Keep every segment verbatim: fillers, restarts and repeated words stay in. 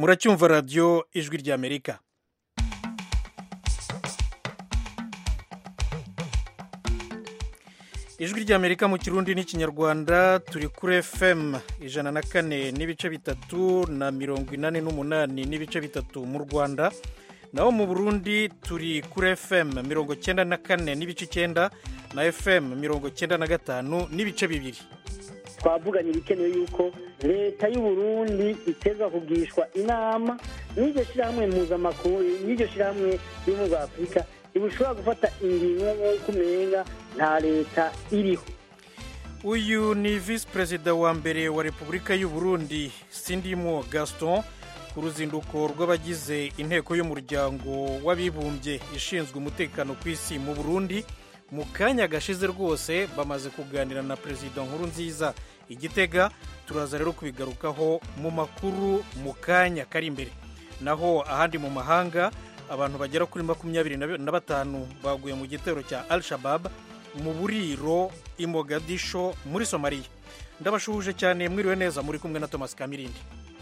muracyumva radiyo ijwi ry'amerika. ijwi ry'amerika mu kirundi n'ikinyarwanda turi kuri F M ijana na kane n'ibice bitatu na mirongo inani n'umunani n'ibice bitatu mu Rwanda, naho mu Burundi turi kuri F M mirongo cyenda na kane n'ibice icyenda na F M mirongo cyenda na gatanu n'ibice bibiri. twavuganye ibikenewe yuko leta y'u Burundi iteza kugishwa inama n'iryo shyirahamwe mpuzamakungu n'iryo shyirahamwe y'ubumwe bwa Afurika ibushobora gufata ingingo nk'uko umenga nta leta iriho. Uyu ni visi perezida wa mbere wa Repubulika y'u Burundi Sindimwo Gaston ku ruzinduko rw'abagize inteko y'umuryango w'abibumbye ishinzwe umutekano ku isi mu Burundi. Mu kanya gashize rwose bamaze kuganira na Perezida Nkurunziza i Gitega, turaza rero kubigarukaho mu makuru mu kanya kari imbere. Naho ahandi mu mahanga abantu bagera kuri makumyabiri na batanu baguye mu gitero cya Al-Shabaab mu buriro i Mogadisho muri Somalia. Ndabashuhuje cyane, mwiriwe neza, muri kumwe na Thomas Kamirindi.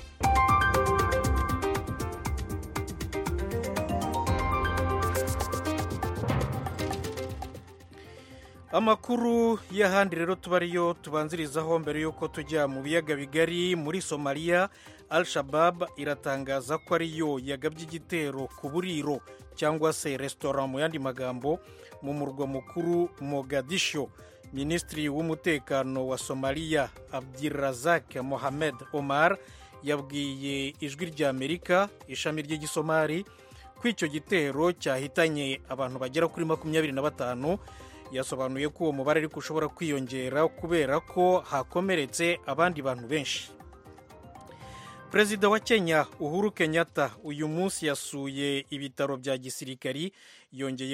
Amakuru y'ahandi rero tubariyo tubanzirizaho mbere yuko tujya mu biyaga bigari. Muri Somalia, Al-Shabaab iratangaza ko ariyo yagabye igitero ku buriro cyangwa se restaurant mu yandi magambo mu murwa mukuru Mogadisho. Minisitiri w'umutekano wa Somalia Abdirazak Mohamed Omar yabwiye ijwi ry'Amerika ishami ry'igisomali ko icyo gitero cyahitanye abantu bagera kuri makumyabiri na batanu. Yasobanuye ko uwo mubare ariko ushobora kwiyongera kubera ko hakomeretse abandi bantu benshi. Perezida wa Kenya Uhuru Kenyatta uyu munsi yasuye ibitaro bya gisirikari, yongeye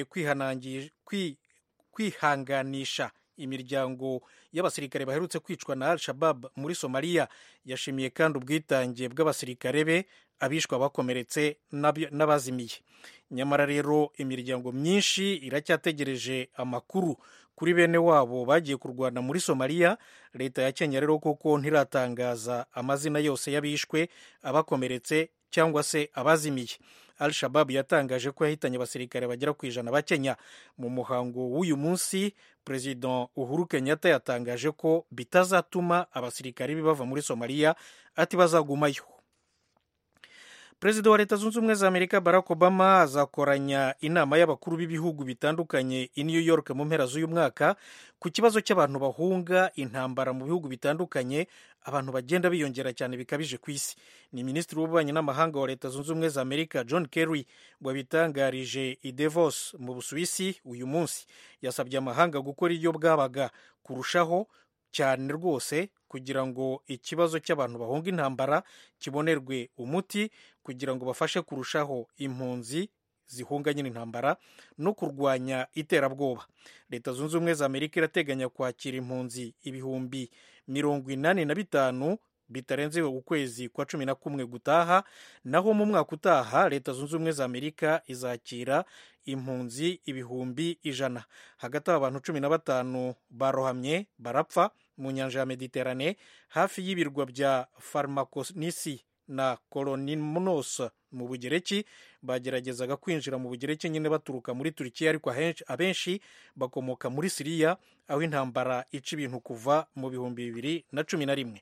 kwihanganisha imiryango y'abasirikare baherutse kwicwa na Al-Shabaab muri Somalia. Yashimiye kandi ubwitange bw'abasirikare be, abishwa bakomeretse n'abazimiye. Nyamara rero imiryango myinshi iracyategereje amakuru kuri bene wabo bagiye kurwana muri Somalia. Leta ya Kenya rero koko ntiratangaza amazina yose y'abishwe, abakomeretse cyangwa se abazimiye. Al-Shabaab yatangaje ko yahitanye abasirikare bagera ku ijana ba Kenya. Mu muhango w'uyu munsi, Perezida Uhuru Kenyatta yatangaje ko bitazatuma abasirikare bava muri Somalia, ati bazagumayo. Perezida wa Leta Zunze Ubumwe za Amerika Barack Obama azakoranya inama y'abakuru b'ibihugu bitandukanye i New York mu mpera z'uyu mwaka ku kibazo cy'abantu bahunga intambara mu bihugu bitandukanye. Abantu bagenda biyongera cyane bikabije ku isi. Ni Minisitiri w'Ububanyi n'Amahanga wa Leta Zunze Ubumwe za Amerika John Kerry wabitangarije i Davos mu Busuwisi uyu munsi. Yasabye amahanga gukora iyo bwabaga kurushaho cyane rwose kugira ngo ikibazo cy'abantu bahunga intambara kibonerwe umuti, kugira ngo bafashe kurushaho impunzi zihunga nyine intambara no kurwanya iterabwoba. Leta Zunze Ubumwe za Amerika irateganya kwakira impunzi ibihumbi mirongo inani na bitanu bitarenze ukwezi kwa cumi na kumwe gutaha. Naho mu mwaka utaha Leta Zunze Ubumwe za Amerika izakira impunzi ibihumbi ijana. Hagati aho abantu cumi na batanu barohamye barapfa mu nyanja ya Mediterane hafi y'ibirwa bya Farmakonisi na Kolonimnos mu Bugereki. Bageragezaga kwinjira mu Bugereki nyine baturuka muri Turikiya, ariko abenshi bakomoka muri Siriya, aho intambara ica ibintu kuva mu bihumbi bibiri na cumi na rimwe.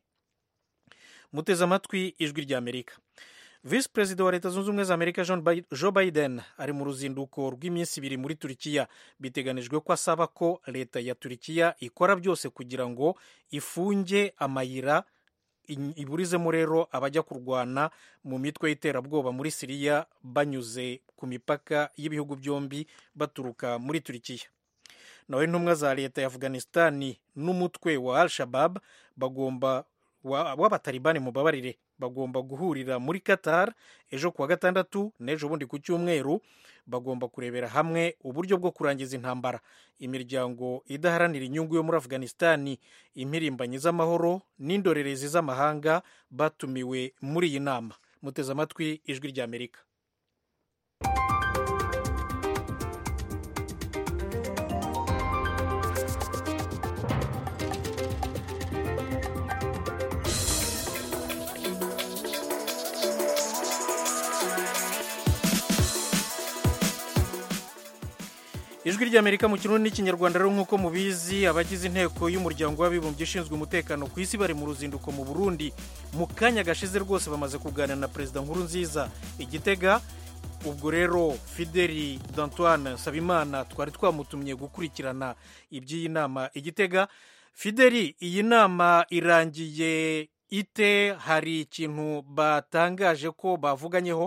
Muteze amatwi ijwi ry'Amerika. Visi Perezida wa Leta Zunze Ubumwe za Amerika Joe Biden ari mu ruzinduko rw'iminsi ibiri muri Turikiya. Biteganijwe ko asaba ko leta ya Turikiya ikora byose kugira ngo ifunge amayira iburizemo rero abajya kurwana mu mitwe y'iterabwoba muri Siriya banyuze ku mipaka y'ibihugu byombi baturuka muri Turikiya. Naho intumwa za leta ya Afghanistan n'umutwe wa Al-Shabaab bagomba w'abatalibani mubabarire bagomba guhurira muri Qatar ejo kuwa gatandatu n'ejo bundi ku cyumweru. Bagomba kurebera hamwe uburyo bwo kurangiza intambara. Imiryango idaharanira inyungu yo muri Afghanistan, impirimbanyi z'amahoro n'indorerezi z'amahanga batumiwe muri iyi nama. Muteze amatwi ijwi ry'Amerika. ijwi ry'Amerika mu kirundi n'ikinyarwanda rero nk'uko mubizi abagize inteko y'umuryango w'abibumbye ishinzwe umutekano ku isi bari mu ruzinduko mu Burundi mu kanya gashize rwose bamaze kuganira na perezida Nkurunziza Igitega. Ubwo rero Fideli d'Antoine Nsabimana twari twamutumye gukurikirana iby'iyi nama Igitega. Fideli, iyi nama irangiye ite? Hari ikintu batangaje ko bavuganyeho?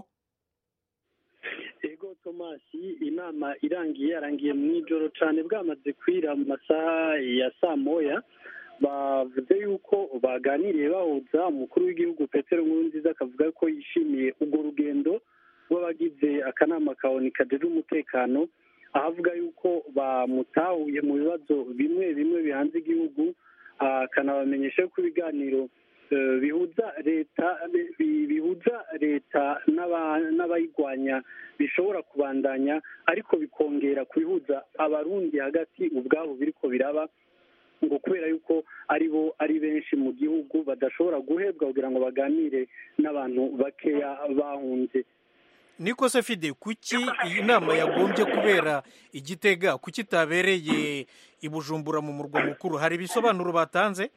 Tomasi, inama irangiye yarangiye mu ijoro cyane bwamaze kwira mu masaha ya saa moya. Bavuze yuko baganiriye bahuza umukuru w'igihugu Petero Nkurunziza akavuga ko yishimiye urwo rugendo rw'abagize akanama ka ONU kajejwe umutekano, ahavuga yuko bamutahuye mu bibazo bimwe bimwe bihanze igihugu, akanabamenyesha ko ibiganiro bihuza leta bihuza leta n'abayigwanya bishobora kubandanya, ariko bikongera kubihuza abarundi hagati ubwabo biriko biraba, ngo kubera yuko ari bo ari benshi mu gihugu badashobora guhebwa kugira ngo baganire n'abantu bakeya bahunze. Niko se Fide, kuki iyi nama yagombye kubera Igitega, kuki itabereye i Bujumbura mu murwa mukuru? Hari ibisobanuro batanze?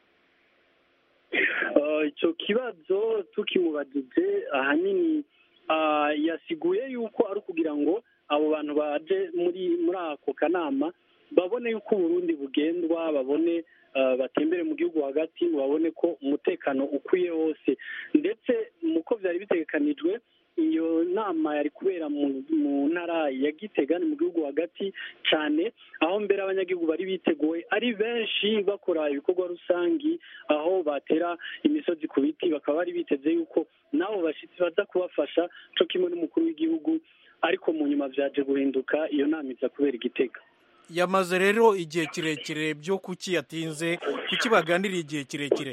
Icyo kibazo tukimubajije ahanini yasiguye yuko ari ukugira ngo abo bantu baje muri muri ako kanama babone yuko Burundi bugendwa, babone batembere mu gihugu hagati, babone ko umutekano ukwiye hose, ndetse muko byari bitegekanijwe iyo nama yari kubera mu ntara ya Gitega mu gihugu hagati cyane, aho mbere abanyagihugu bari biteguye ari benshi bakora ibikorwa rusangi, aho batera imisozi ku biti, bakaba bari biteze yuko nabo bashitsi baza kubafasha cyo kimwe n'umukuru w'igihugu, ariko mu nyuma byaje guhinduka iyo nama iza kubera Igitega. Yamaze rero igihe kirekire, byo kuki yatinze, kuki baganiriye igihe kirekire?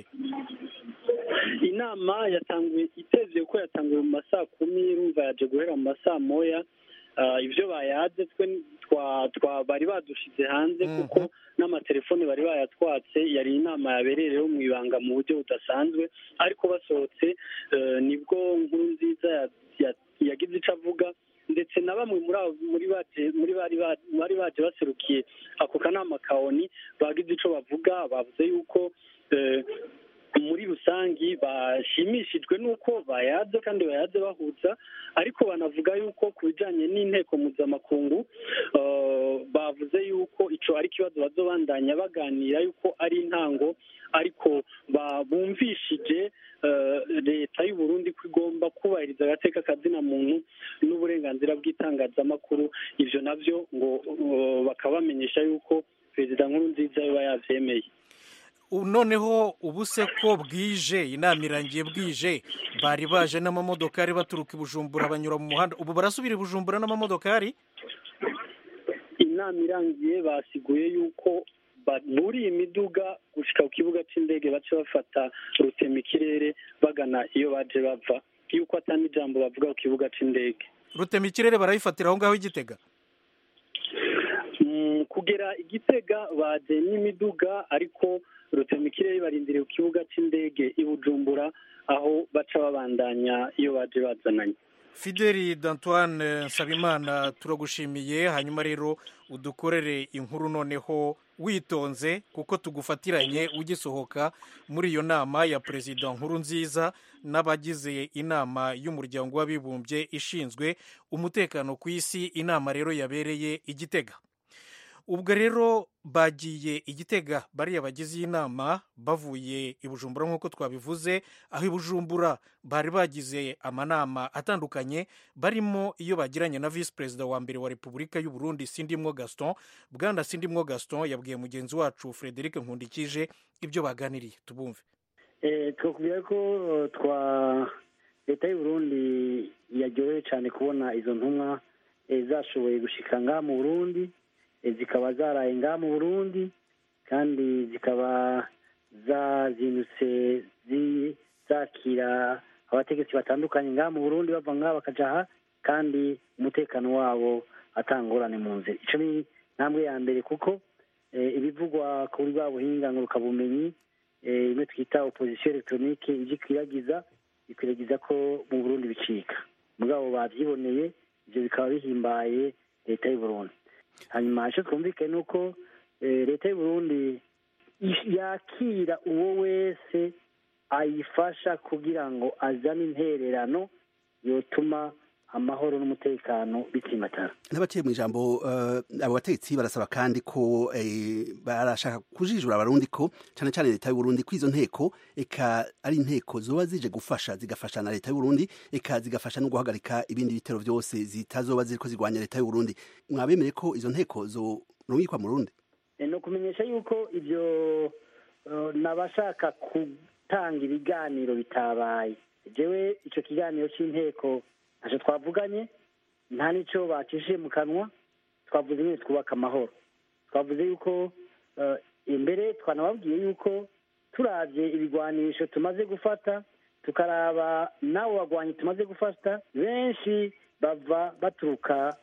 Inama yatanguye itevye ko yatanguye mu masaa kumi, rumva yaje guhera mu masaa moya. Ibyo bayaze twe twa bari badushize hanze kuko n'amatelefone bari bayatwatse, yari inama yaberereho mu ibanga mu buryo budasanzwe, ariko basohotse nibwo Nkurunziza yagize icyo avuga, ndetse na bamwe muri muri baje muri bari bari baje baserukiye ako kanama ka ONU bagize icyo bavuga. Bavuze yuko muri rusangi bashimishijwe nuko bayaze kandi bayaze bahuza, ariko banavuga yuko ku bijanye n'inteko mpuzamakungu bavuze yuko ico ari kibazo bazobandanya baganira, yuko ari intango, ariko bumvishije leta y'u Burundi ko igomba kubahiriza agateka kazina muntu n'uburenganzira bw'itangazamakuru. Ivyo navyo ngo bakabamenyesha yuko Perezida Nkurunziza yaba yavyemeye. Noneho ubu se ko bwije, inama irangiye bwije, bari baje n'amamodokari baturuka i Bujumbura banyura mu muhanda, ubu barasubira i Bujumbura n'amamodokari? Inama irangiye basiguye yuko buriye imiduga gushika ku kibuga c'indege bace bafata rutemikirere bagana iyo baje bava, yuko atani ijambo bavuga ku kibuga c'indege. Rutemikirere barayifatira aho ngaho Igitega? Kugera Igitega baje n'imiduga, ariko rutemikirere barindiriye ku kibuga c'indege i Bujumbura aho baca babandanya iyo baje bazananye. Fideli d'Antoine Nsabimana, turagushimiye. Hanyuma rero udukorere inkuru noneho witonze, kuko tugufatiranye ugisohoka muri iyo nama ya Perezida Nkurunziza n'abagize inama y'umuryango w'abibumbye ishinzwe umutekano ku isi. Inama rero yabereye Igitega. Ubwo rero bagiye Igitega bariya bagize iyi nama bavuye i Bujumbura nk'uko twabivuze, aho i Bujumbura bari bagize amanama atandukanye, barimo iyo bagiranye na Vice Perezida wa mbere wa Repubulika y'u Burundi Sindimwo Gaston. Bwana Sindimwo Gaston yabwiye mugenzi wacu Frederic Nkundikije ibyo baganiriye, tubumve. Eh twakubwira ko twa leta y'u Burundi yaryohewe cyane kubona izo ntumwa zashoboye gushika ngaha mu Burundi, zikaba zaraye ngaha mu Burundi, kandi zikaba zazindutse zakira abategetsi batandukanye ngaha mu Burundi bava ngaha bakaja aha, kandi umutekano wabo atangorane mu nzira. Ico ni ntambwe ya mbere, kuko ibivugwa kuri bwa buhinga ngurukabumenyi imwe twita opposition electronique igikwiragiza ikwiragiza ko mu Burundi bicika, mugabo bavyiboneye, ivyo bikaba bihimbaye leta y'u Burundi. hanyuma icyo twumvikane ni uko leta y'u Burundi yakira uwo wese ayifasha kugira ngo azane intererano yotuma amahoro n'umutekano bitsimatara. N'abaciye mu ijambo abo bategetsi barasaba kandi ko barashaka kujijura abarundi ko cyane cyane leta y'u Burundi ko izo nteko eka ari inteko zoba zije gufasha zigafasha na leta y'u Burundi eka zigafasha no guhagarika ibindi bitero byose zitazoba ziriko zigwanya leta y'u Burundi. Mwabemere ko izo nteko zo rumikwa mu Burundi? No kumenyesha yuko ibyo nabashaka gutanga ibiganiro bitabaye. Jewe icyo kiganiro cy'inteko ntacyo twavuganye, nta n'icyo bacishije mu kanwa, twavuze nyine twubaka amahoro. Twavuze yuko imbere twanababwiye yuko turabye ibigwanisho tumaze gufata, tukaraba n'abo bagwanyi tumaze gufata, benshi bava baturuka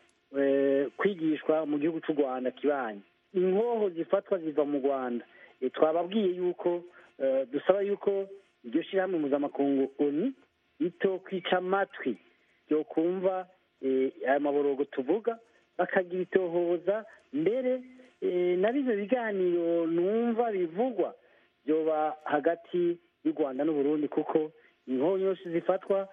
kwigishwa mu gihugu cy'u Rwanda kibanyi. Inkoho zifatwa ziva mu Rwanda. Twababwiye yuko dusaba yuko iryo shyirahamwe mpuzamakungu ONU ito kwica amatwi yo kumva aya maborogo tuvuga, bakagira itohoza mbere na bino biganiro numva bivugwa byoba hagati y'u Rwanda n'u Burundi, kuko inkoho nyinshi zifatwa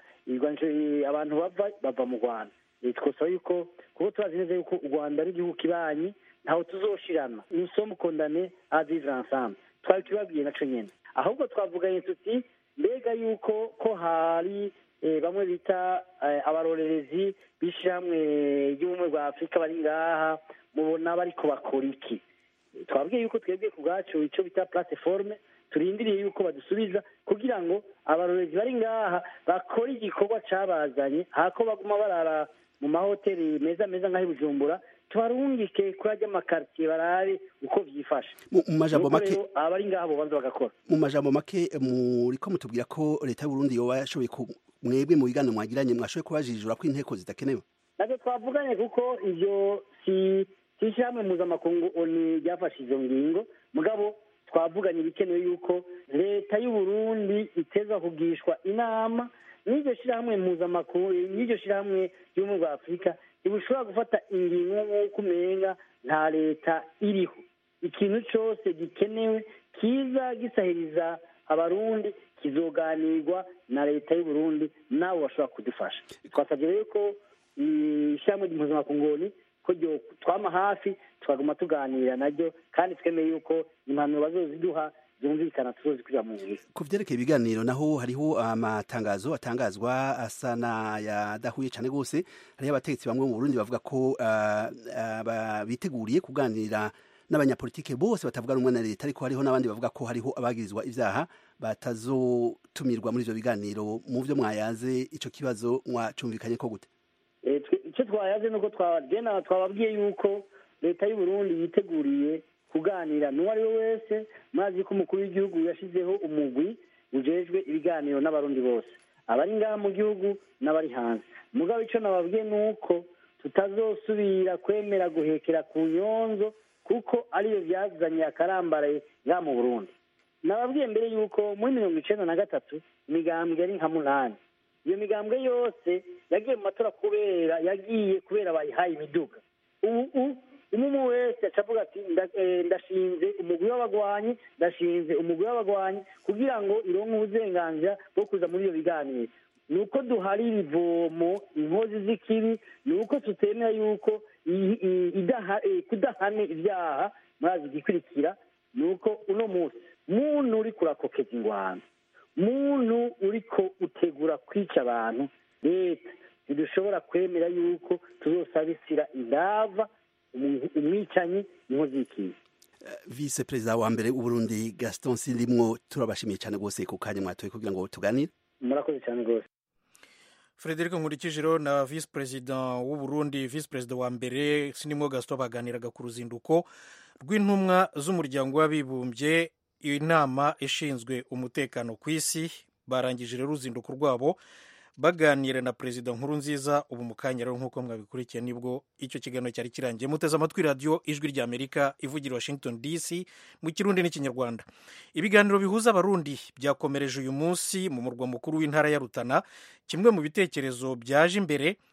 abantu bava bava mu Rwanda. Twasaba yuko kuko turazi neza yuko u Rwanda ari igihugu kibanyi, ntaho tuzoshirana, nous sommes condamnés à vivre ensemble. Twari tubabwiye naco nyene, ahubwo twavuganye tuti mbega yuko ko hari bamwe bita abarorerezi b'ishyirahamwe ry'ubumwe bwa Afurika bari ngaha, mubona bariko bakora iki? Twabwiye yuko twebwe ku bwacu icyo bita plateforme turindiriye yuko badusubiza kugira ngo abarorerezi bari ngaha bakore igikorwa cabazanye, hako baguma barara mu mahoteli meza meza nk'aho i Bujumbura, tubarungike kuri ajya amakartier barabe uko byifashe. Mu majambo make abari ngaha bo banza bagakora. Mu majambo make muriko mutubwira ko leta y'u Burundi yoba yashoboye mwebwe mu biganiro mwagiranye mwashoboye kubajijura ko inteko zidakenewe? Nabyo twavuganye kuko ivyo si ishyirahamwe mpuzamakungu ONU ryafashe izo ngingo, mugabo twavuganye ibikenewe yuko leta y'u Burundi iteza kugishwa inama n'iryo shyirahamwe mpuzamakungu, n'iryo shyirahamwe ry'ubumwe bwa Afurika ibushobora gufata ingingo nk'uko umenga nta leta iriho. Ikintu cyose gikenewe kiza gisahiriza abarundi kizoganirwa na leta y'u Burundi, nabo bashobora kudufasha. Twasabye rero ko ishyirahamwe mpuzamakungu ko twama hafi tukaguma tuganira naryo, kandi twemeye yuko impanuro bazoziduha zumvikana tuzozikwira mu ngiro. Ku vyerekeye ibiganiro naho hariho amatangazo atangazwa asa n'ayadahuye cyane rwose. Hariho abategetsi bamwe mu Burundi bavuga ko biteguriye kuganira n'abanyapolitike bose batavuga rumwe na leta, ariko hariho n'abandi bavuga ko hariho abagirizwa ivyaha batazotumirwa muri ivyo biganiro. Mu vyo mwayaze ico kibazo mwacumvikanye ko gute? Icyo twayaze nuko twabagena twababwiye yuko leta y'u Burundi yiteguriye kuganira n'uwo ari we wese. Mazi ko umukuru w'igihugu yashizeho umugwi ujejwe ibiganiro n'abarundi bose, abari ngaha mu gihugu n'abari hanze. Mugabo icyo nababwiye nuko tutazosubira kwemera guhekera ku nyonzo, kuko ariyo byazanye akarambaraye ngaha mu Burundi. Nababwiye mbere yuko muri mirongo icenda na gatatu imigambwe yari nka munani. Iyo migambwe yose yagiye mu matora kubera yagiye kubera bayihaye imiduga. Ubu umwe wese acavuga ati ndashinze umugwi w'abagwanyi, ndashinze umugwi w'abagwanyi kugira ngo ironke uburenganzira bwo kuza muri iyo biganiro. Nuko duhari ibivomo, inkozi z'ikibi, nuko tutemera yuko kudahane ibyaha murazi igikurikira, nuko uno munsi muntu uri kurakokeza ingwano, muntu uriko utegura kwica abantu, leta ntidushobora kwemera yuko tuzosabisira indava umwicanyi inkozi y'ikibi. Vice Perezida wa mbere w'u Burundi Gaston Sindimwo, turabashimiye cyane rwose ku kanya mwatoye kugira ngo tuganire. Murakoze cyane rwose. Frederic Nkurikijiro na Vice Perezida w'u Burundi, Vice Perezida wa mbere Sindimwo Gaston baganiraga ku ruzinduko rw'intumwa z'umuryango w'abibumbye, inama ishinzwe umutekano ku isi. Barangije rero uruzinduko rwabo baganira na Perezida Nkurunziza. Ubu mu kanya rero nk'uko mwabikurikiye nibwo icyo kiganiro cyari kirangiye. Muteze amatwi radiyo Ijwi rya Amerika ivugira Washington D C mu Kirundi n'Ikinyarwanda. Ibiganiro bihuza abarundi byakomereje uyu munsi mu murwa mukuru w'intara ya Rutana. Kimwe mu bitekerezo byaje imbere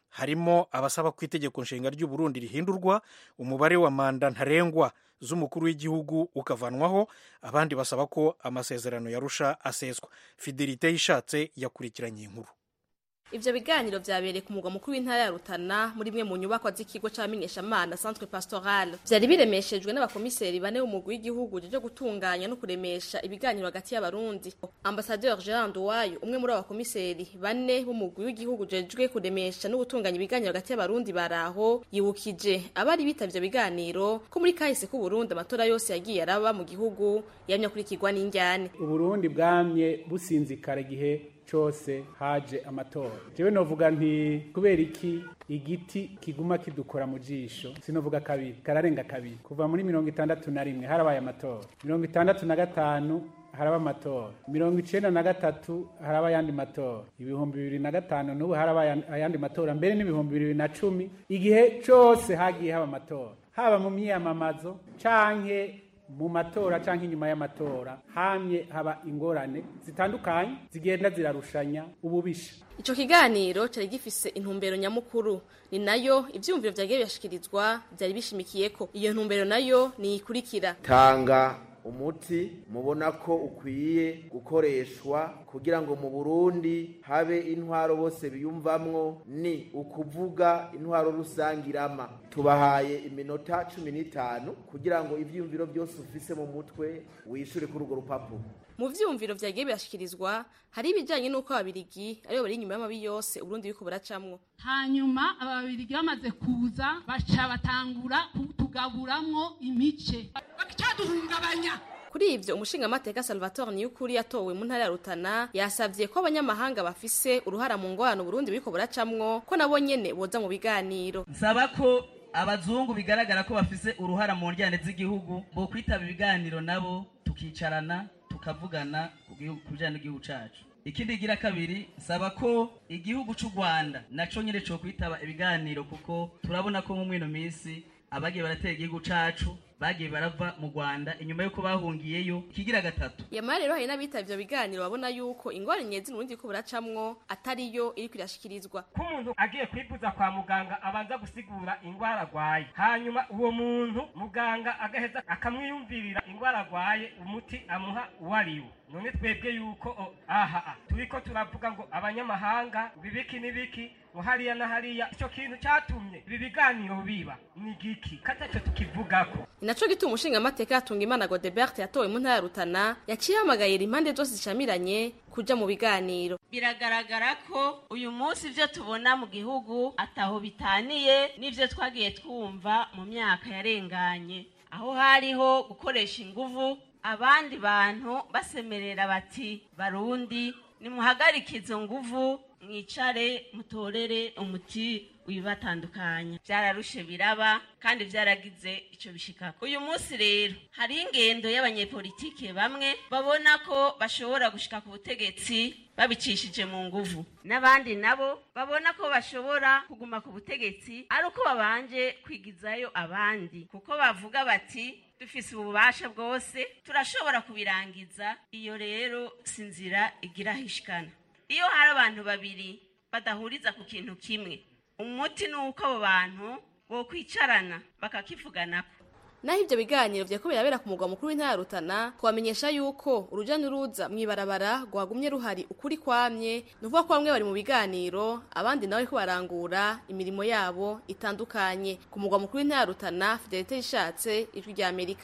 harimo abasaba ko itegeko nshinga ry'u Burundi rihindurwa umubare wa manda ntarengwa z'umukuru w'igihugu ukavanwaho, abandi basaba ko amasezerano yarusha aseswa. Fidelite Yishatse yakurikiranye inkuru. Ivyo biganiro vyabereye ku mugwa mukuru w'intara ya Rutana muri mwe mu nyubako z'ikigo c'abamenyeshamana Centre Pastoral. Vyari biremeshejwe n'abakomiseri bane b'umugwi w'igihugu je gutunganya no kuremesha ibiganiro hagati y'abarundi. Ambassadeur Jean Nduwayo, umwe muri abakomiseri bane b'umugwi w'igihugu jejwe kuremesha no gutunganya ibiganiro hagati y'abarundi baraho, yibukije abari bitavye biganiro ko muri kahise ku Burundi amatora yose yagiye araba mu gihugu yamya kurikirwa n'injyane. Uburundi bwamye businzikara gihe cyose haje amatora. Jewe novuga nti kubera iki igiti kiguma kidukora mu jisho, sinovuga kabiri kararenga kabiri. Kuva muri mirongo itandatu na rimwe harabaye amatora, mirongo itandatu na gatanu haraba amatora, mirongo icenda na gatatu haraba ayandi matora, ibihumbi bibiri na gatanu n'ubu haraba ayandi matora, mbere n'ibihumbi bibiri na cumi. Igihe cyose hagiye haba amatora, haba mu myiyamamazo canke mu matora canke inyuma y'amatora, hamye haba ingorane zitandukanye zigenda zirarushanya ububisha. Ico kiganiro cari gifise intumbero nyamukuru, ni nayo ivyumviro vyagiye byashikirizwa byari bishimikiyeko. Iyo ntumbero nayo ni ikurikira: tanga umuti mubona ko ukwiye gukoreshwa kugira ngo mu Burundi habe intwaro bose biyumvamwo, ni ukuvuga intwaro rusangirama. Tubahaye iminota cumi n'itanu kugira ngo ivyumviro byose ufise mu mutwe wishure kuri urwo rupapuro. Mu vyumviro vyagiye byashikirizwa hari ibijanye nuko ababirigi aribo bari inyuma y'amabi yose Burundi biko buracamwo. Hanyuma ababirigi bamaze kuza baca batangura kutugaburamwo imice bakicaduhungabanya. Kuri ivyo umushinga mateka Salvatore Niyukuri yatowe mu ntara ya Rutana yasavye ko abanyamahanga bafise uruhara mu ngwano Burundi biko buracamwo ko nabo nyene boza mu biganiro. Nsaba ko abazungu bigaragara ko bafise uruhara mu njyane z'igihugu bo kwitaba ibiganiro nabo tukicarana tukavugana kujana n'igihugu cacu. Ikindi gira kabiri, saba ko igihugu c'u Rwanda naco nyine cyo kwitaba ibiganiro kuko turabona ko mu mwino misi abagiye baratera igihugu cacu bagiye barava mu Rwanda inyuma yuko bahungiyeyo. Kigira gatatu, yamara rero hari n'abitavye biganiro babona yuko ingwara nyezi n'urundi ko buracamwo atariyo iri kwirashikirizwa. Ko umuntu agiye kwivuza kwa muganga abanza gusigura ingwara agwaye, hanyuma uwo muntu muganga agaheza akamwiyumvirira ingwara agwaye, umuti amuha uwariwo. None twebwe yuko oh, aha turiko turavuga ngo abanyamahanga bibiki nibiki hariya na hariya, ico kintu catumye ibi biganiro biba ni giki kataco tukivugako. Inaco gituma umushinga mateka yatunga Imana Godebert yatowe mu ntara ya Rutana yaciye amagayira impande zose zicamiranye kuja mu biganiro. Biragaragara ko uyu munsi ivyo tubona mu gihugu ataho bitaniye n'ivyo twagiye twumva mu myaka yarenganye, aho hariho gukoresha inguvu, abandi bantu basemerera bati Barundi nimuhagarike izo nguvu mwicare mutorere umuti wibatandukanya. Vyararushe biraba kandi vyaragize ico bishikako. Uyu munsi rero hari ingendo y'abanyepolitike bamwe babona ko bashobora gushika ku butegetsi babicishije mu nguvu, n'abandi nabo babona ko bashobora kuguma ku butegetsi ari uko babanje kwigizayo abandi, kuko bavuga bati dufise ububasha bwose turashobora kubirangiza. Iyo rero sinzira igira hishikana. Iyo hari abantu babiri badahuriza ku kintu kimwe, umuti nuko abo bantu bo kwicarana bakakivuganako. Naho ivyo biganiro vyako birabera ku mugwa mukuru w'intara ya Rutana, twamenyesha yuko uruja n'uruza mwibarabara gwagumye ruhari ukuri kwamye, nuvuga ko bamwe bari mu biganiro abandi nawe ko barangura imirimo yabo itandukanye. Ku mugwa mukuru w'intara ya Rutana, Fidelite Yishatse, Ijwi rya Amerika.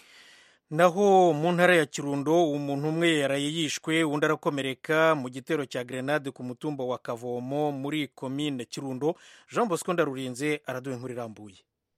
Naho mu ntara ya Kirundo umuntu umwe yaraye yishwe, undi arakomereka mu gitero cya grenade ku mutumba wa Kavomo muri komine Kirundo. Jean Bosco Ndarurinze araduha inkuru irambuye.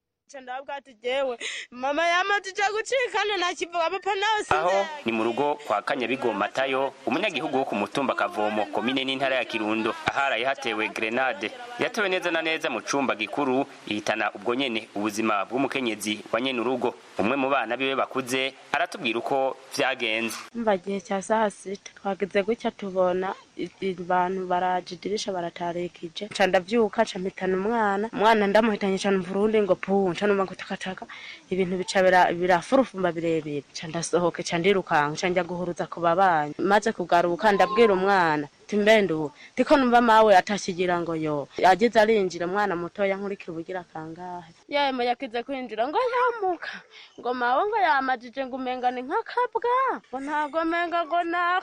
Mama yamatuje gucikana nakivuga papa nawe sinze. Aho ni mu rugo kwa Kanyabigo Matayo, umunyagihugu wo ku mutumba Kavomo komine n'intara ya Kirundo, aharaye hatewe grenade yatewe neza na neza mu cumba gikuru, ihitana ubwo nyene ubuzima bw'umukenyezi wa nyene urugo. Umwe mu bana biwe bakuze aratubwira uko vyagenze. Mva gihe cya saa sita twageze gucya tubona abantu barajidirisha baratarekije, ca ndavyuka ca mpitana umwana umwana ndamuhitanye cyane Burundi ngo puni nca numva gutakataka ibintu bica birafurufumba birebire ca ndasohoke ca ndirukanga ca njya guhuruza ku babanyi maze kugaruka ndabwira umwana timbendu tiko numva mawe atashigira ngo yo yagize arinjira mwana mutoya nkurikira ubugira kangahe yema yakize kwinjira ngo yamuka ngo mawe ngo yamajije ngo umengane nk'akabwa ngo ntago menga ngo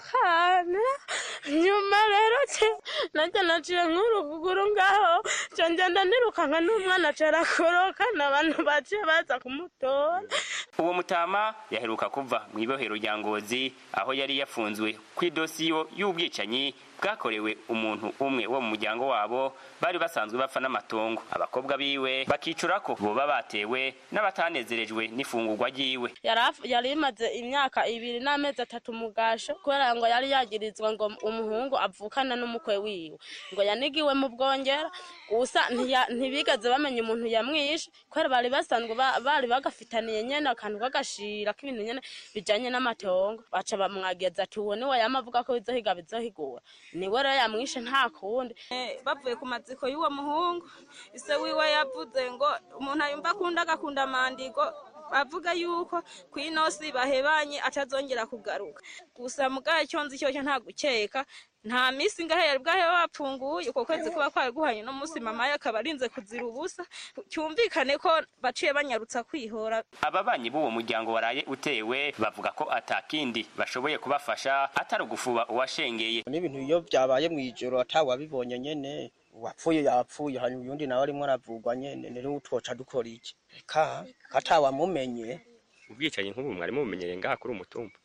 nakane nyuma rero ce nanjye naciye nk'uruguguru ngaho ca ngenda ndirukanga n'umwana carakoroka n'abantu baciye baza kumutora. Uwo mutama yaheruka kuva mu ibohero rya Ngozi aho yari yafunzwe kw'idosiyo y'ubwicanyi bwakorewe umuntu umwe wo mu muryango wabo bari basanzwe bapfa n'amatongo. Abakobwa biwe bakicura ko boba batewe n'abatanezerejwe n'ifungurwa ryiwe. Yari imaze imyaka ibiri n'amezi atatu mu gasho kubera ngo yari yagirizwa ngo umuhungu avukana n'umukwe wiwe ngo yanigiwe mu Bwongera gusa ntibigaze bamenya umuntu yamwishe kubera bari basanzwe bari bagafitaniye nyene akantu kagashira k'ibintu nyene bijanye n'amatongo baca bamwageza ati uwo niwe yamavuga ko bizohiga bizohigura niwe rero yamwishe nta kundi. Bavuye ku maziko y'uwo muhungu ise wiwe yavuze ngo umuntu ayumva akunda agakunda amandigo bavuga yuko kw'inosi bahebanye atazongera kugaruka gusa mugaye cyonzi cyo nta gukeka nta misi ngahe yari bwahe bapfunguye uko kwezi kuba kwari guhanye no musi mama yakaba arinze kuzira ubusa cyumvikane ko baciye banyarutsa kwihora. Ababanyi b'uwo muryango waraye utewe bavuga ko atakindi bashoboye kubafasha atari gufuba uwashengeye. N'ibintu iyo byabaye mu ijoro atawabibonye nyene wapfuye yapfuye hanyuma undi nawe arimo aravugwa nyene rero utwoca dukora iki eka katawamumenye. Ubwicanyi nk'ubu mwari mumenyereye ngaha kuri umutumba?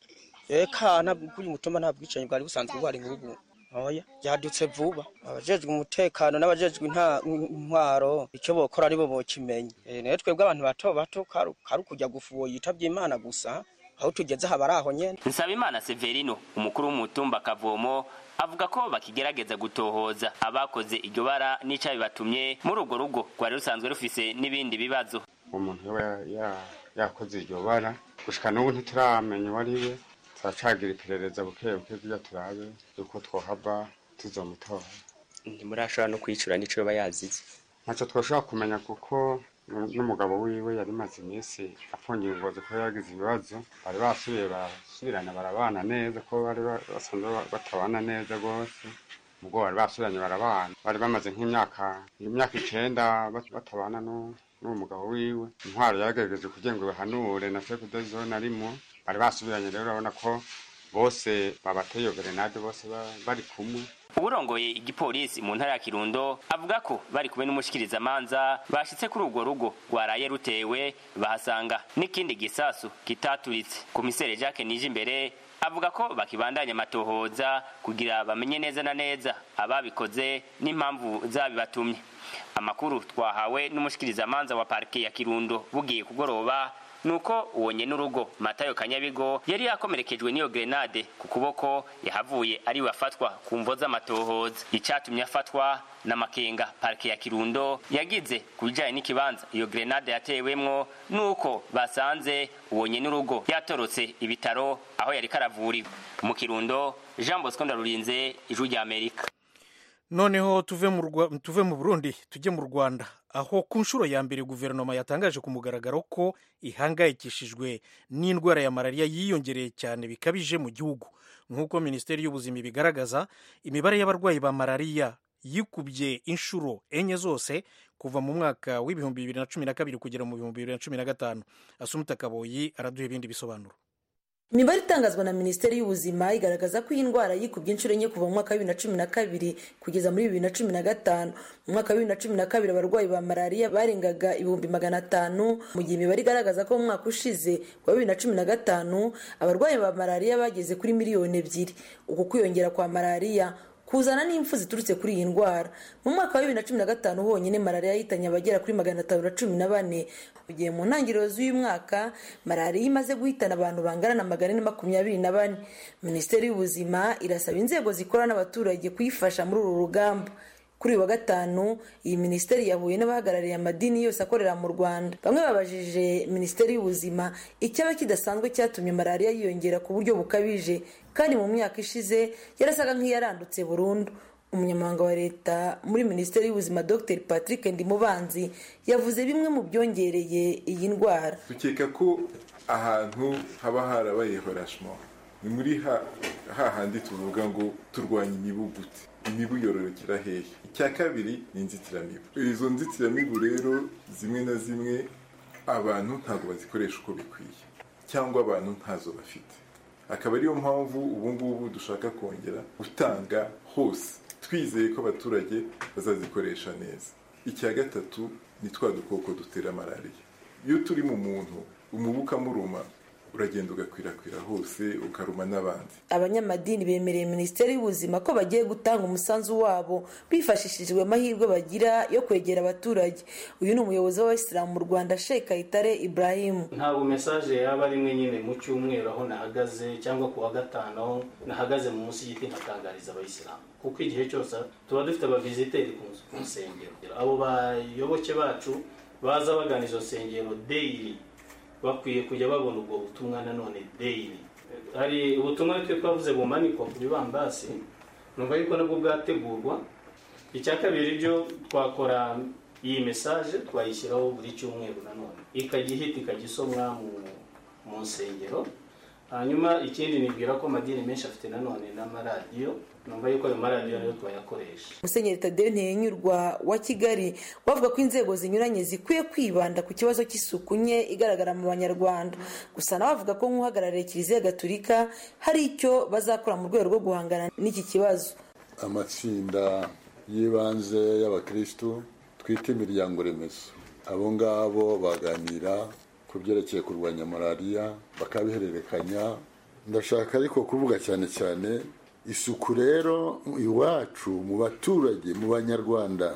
Eka ntabwo kuri umutumba nta bwicanyi bwari busanzwe bwari nk'ubu. Oya yadutse vuba abajejwe umutekano n'abajejwe intwaro icyo bokora aribo bokimenya. Rero twebwe abantu bato bato karu kujya gufuwo yitavye Imana gusa aho tugeze habaraho nyene. Nsabimana Severino umukuru w'umutumba Kavomo avuga ko bakigerageza gutohoza abakoze iryo bara n'ica bibatumye muri urwo rugo rwari rusanzwe rufise n'ibindi bibazo. Umuntu yakoze iryo bara gushika n'ubu ntituramenya wariwe turacagira iperereza buke buke kugira turabe uko twohava tuzomutora. Ntimurashobora no kwicura n'ico yoba yazize? Ntacyo twashobora kumenya kuko n'umugabo wiwe yari maze iminsi afungiye Ngozi ko yagize ibibazo bari basubiye basubirana barabana neza ko bari basanzwe batabana neza rwose ubwo bari basubiranye barabana bari bamaze nk'imyaka imyaka icenda batabana n'uwo mugabo wiwe. Intwaro yagerageje kugira ngo bahanure na chef de zone arimo bari basubiranye rero urabona ko bose babateye grenade bose bari kumwe. Uburongoye igipolisi mu ntara ya Kirundo avuga ko bari kumwe n'umushikiriza amanza bashitse kuri urwo rugo rwaraye rutewe bahasanga n'ikindi gisasu kitaturitse. Komisere Jacques Nijimbere avuga ko bakibandanya amatohoza kugira bamenye neza na neza ababikoze n'impamvu zabibatumye. Amakuru twahawe n'umushikiriza amanza wa parke ya Kirundo bugiye kugoroba nuko uwonye n'urugo Matayo Kanyabigo yari yakomerekejwe n'iyo grenade ku kuboko yahavuye ari wafatwa ku mvo z'amatohoza. Icatumye afatwa na Makenga parke ya Kirundo yagize kubijanye n'ikibanza iyo grenade yatewemwo nuko basanze uwonye n'urugo yatorotse ibitaro aho yari karavurirwa. Mu Kirundo Jean Bosco Ndarurinze, Ijwi rya Amerika. Noneho tuve mu tuve mu Burundi tujye mu Rwanda aho ku nshuro ya mbere guverinoma yatangaje ku mugaragaro ko ihangayikishijwe n'indwara ya malaria yiyongereye cyane bikabije mu gihugu. Nk'uko Minisiteri y'Ubuzima ibigaragaza, imibare y'abarwayi ba malaria yikubye inshuro enye zose kuva mu mwaka w'ibihumbi bibiri na cumi na kabiri kugera mu bihumbi bibiri na cumi na gatanu. Asumta Kaboyi araduha ibindi bisobanuro. Imibare itangazwa na Minisiteri y'Ubuzima igaragaza ko iyi ndwara yikubye inshuro enye kuva mu mwaka wa bibiri na cumi na kabiri kugeza muri bibiri na cumi na gatanu. Mu mwaka wa bibiri na cumi na kabiri abarwayi ba malaria barengaga ibihumbi magana atanu, mu gihe imibare igaragaza ko mu mwaka ushize wa bibiri na cumi na gatanu abarwayi ba malaria bageze kuri miliyoni ebyiri. Uku kwiyongera kwa malaria kuzana n'impfu ziturutse kuri iyi ndwara. Mu mwaka wa bibiri na cumi na gatanu honyine malaria yahitanye abagera kuri magana atanu na cumi na bane, mu gihe mu ntangiriro z'uyu mwaka malaria imaze guhitana abantu bangana na magana ane makumyabiri na bane. Minisiteri y'Ubuzima irasaba inzego zikora n'abaturage kuyifasha muri uru rugamba. Kuri uyu wa gatanu iyi minisiteri yahuye n'abahagarariye amadini yose akorera mu Rwanda. Bamwe babajije Minisiteri y'Ubuzima icyaba kidasanzwe cyatumye malaria yiyongera ku buryo bukabije kandi mu myaka ishize yarasaga nk'iyarandutse burundu. umunyamabanga wa leta muri minisiteri y'ubuzima dr patrick ndimubanzi yavuze bimwe mu byongereye iyi ndwara. dukeka ko ahantu haba harabaye horashmo ni muri hahandi tuvuga ngo turwanya imibu gute, imibu yororokera hehe. icya kabiri ni inzitiramibu. izo nzitiramibu rero zimwe na zimwe abantu ntabwo bazikoresha uko bikwiye cyangwa abantu ntazo bafite, akaba ariyo mpamvu ubu ngubu dushaka kongera gutanga hose, twizeye ko abaturage bazazikoresha neza. icya gatatu ni twa dukoko dutera malariya. iyo turi mu muntu umubu ukamuruma uragenda ugakwirakwira hose ukaruma n'abandi. Abanyamadini bemereye minisiteri y'ubuzima ko bagiye gutanga umusanzu wabo bifashishijwe amahirwe bagira yo kwegera abaturage. Uyu ni umuyobozi w'Abayisilamu mu Rwanda Sheikh Kayitare Ibrahim. Ntabwo message yaba ari mwe nyine mu cyumweru aho nahagaze cyangwa ku wa gatanu aho nahagaze mu munsi y'igiti nkatangariza Abayisilamu, kuko igihe cyose tuba dufite abaviziteri ku nsengero. Abo bayoboke bacu baza bagana izo nsengero daily bakwiye kujya babona ubwo butumwa nanone daily. Hari ubutumwa twe twavuze bumanikwa kuri bambasi, numva yuko nabwo bwategurwa. icya kabiri byo twakora iyi message twayishyiraho buri cyumweru nanone ikajya ihita ikagisomwa mu mu nsengero. Hanyuma ikindi nibwira ko amadini menshi afite nanone n'amaradiyo, numva yuko ayo maradiyo nayo twayakoresha. Musenyeri Tadeo Ntihinyurwa wa Kigali wavuga ko inzego zinyuranye zikwiye kwibanda ku kibazo cy'isuku nke igaragara mu Banyarwanda. Gusa nawe avuga ko nk'uhagarariye Kiliziya Gatolika hari icyo bazakora mu rwego rwo guhangana n'iki kibazo. Amatsinda y'ibanze y'abakristo twita imiryango remezo, abo ngabo baganira ku byerekeye kurwanya malariya bakabihererekanya. Ndashaka ariko kuvuga cyane cyane isuku. Rero iwacu mu baturage mu Banyarwanda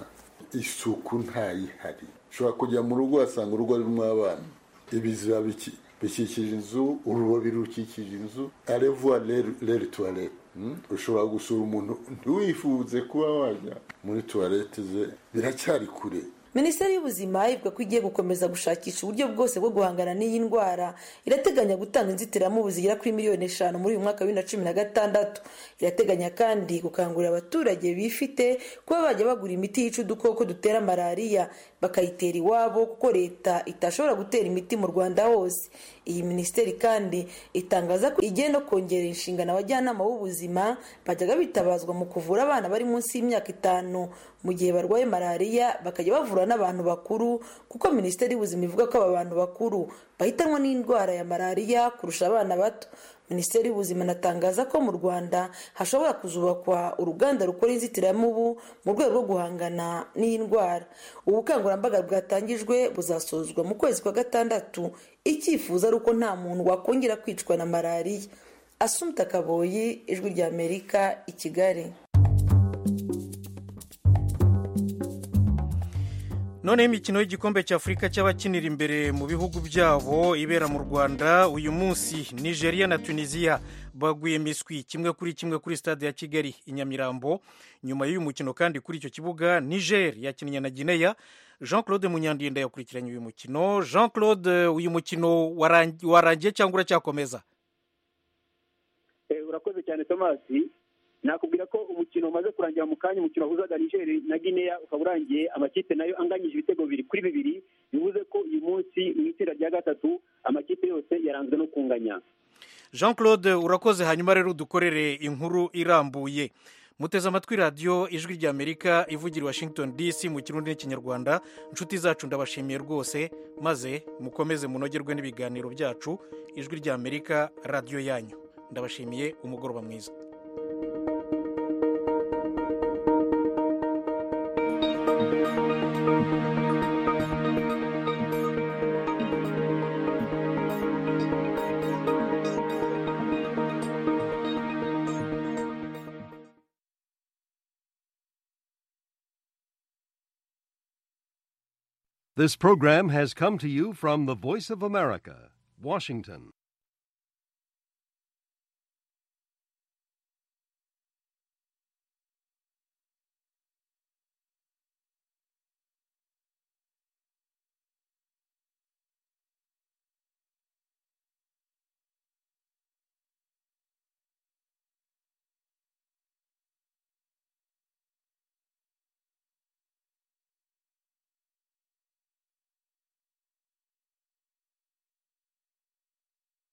isuku ntayihari. Ushobora kujya mu rugo wasanga urugo rurimo abana, ibiziba bikikije inzu, urubobi rukikije inzu, arevuwa leri tuwarete. Ushobora gusura umuntu ntiwifuze kuba wajya muri tuwarete ze, biracyari kure. Minisiteri y'ubuzima ivuga ko igiye gukomeza gushakisha uburyo bwose bwo guhangana n'iyi ndwara. Irateganya gutanga inzitiramubu zigera kuri miliyoni eshanu muri uyu mwaka wa bibiri na cumi na gatandatu. Irateganya kandi gukangurira abaturage bifite kuba bajya bagura imiti yica udukoko dutera malariya bakayitera iwabo, kuko leta itashobora gutera imiti mu Rwanda hose. Iyi minisiteri kandi itangaza ko igiye no kongera inshingano abajyanama b'ubuzima bajyaga bitabazwa mu kuvura abana bari munsi y'imyaka itanu mu gihe barwaye malariya, bakajya bavura n'abantu bakuru, kuko minisiteri y'ubuzima ivuga ko aba bantu bakuru bahitanwa n'indwara ya malariya kurusha abana bato. Minisiteri y'ubuzima natangaza ko mu Rwanda hashobora kuzubakwa uruganda rukora inzitiramubu mu rwego rwo guhangana n'iyi ndwara. Ubukangurambaga bwatangijwe buzasozwa mu kwezi kwa gatandatu. Icyifuzo ari uko nta muntu wakongera kwicwa na malariya. Assumpta Kaboyi, Ijwi rya Amerika, i Kigali. Noneho imikino y'igikombe cy'Afurika cy'abakinira imbere mu bihugu byabo ibera mu Rwanda uyu munsi. Nigeria na Tunisia baguye miswi kimwe kuri kimwe kuri stade ya Kigali i Nyamirambo. Nyuma y'uyu mukino kandi kuri icyo kibuga Niger yakinnye na Guinea. Jean Claude Munyandinda yakurikiranye uyu mukino. Jean Claude, uyu mukino warangiye cyangwa uracyakomeza? Eh, urakoze cyane Thomas. Nakubwira ko umukino umaze kurangira mu kanya, umukino wahuzaga Niger na Guinea ukaba urangiye amakipe nayo anganyije ibitego bibiri kuri bibiri. Bivuze ko uyu munsi mu itsinda rya gatatu amakipe yose yaranzwe no kunganya. Jean Claude urakoze. Hanyuma rero dukorere inkuru irambuye. Muteze amatwi radiyo Ijwi rya Amerika ivugira Washington D C mu Kirundi n'Ikinyarwanda. Inshuti zacu ndabashimiye rwose, maze mukomeze munogerwe n'ibiganiro byacu. Ijwi rya Amerika, radiyo yanyu. Ndabashimiye, umugoroba mwiza. This program has come to you from the Voice of America, Washington.